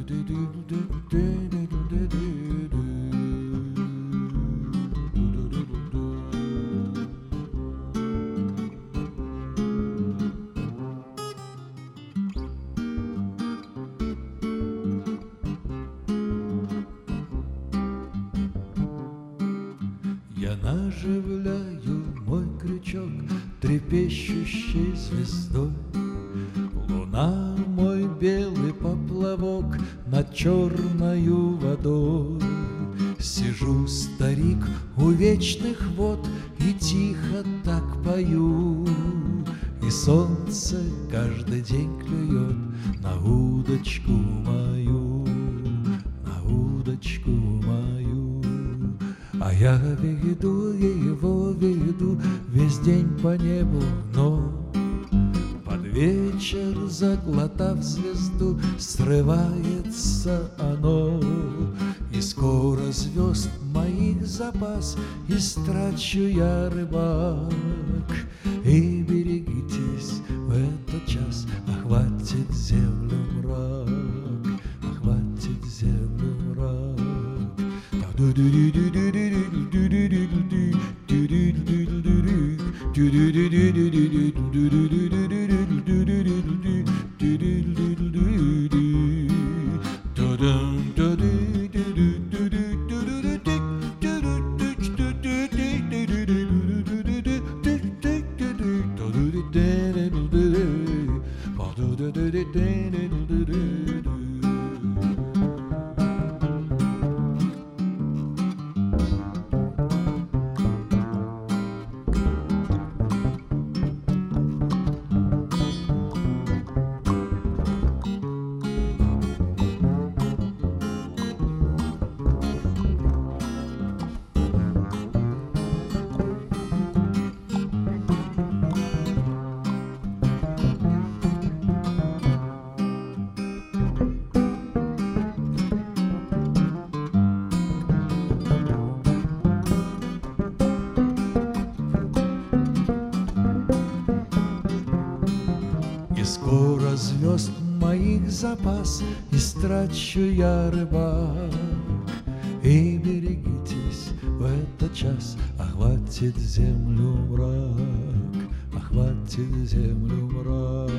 Я наживляю мой крючок трепещущей звездой. Луна — мой белый поплавок над черною водой. Сижу, старик, у вечных вод и тихо так пою. И солнце каждый день клюет на удочку мою, на удочку мою. А я веду его, веду весь день по небу, но под вечер, заглотав звезду, срывается оно. И скоро звезд моих запас истрачу я, рыбак. И берегитесь, в этот час охватит землю мрак, охватит землю мрак. И скоро звезд моих запас истрачу я, рыбак. И берегитесь, в этот час охватит землю мрак, охватит землю мрак.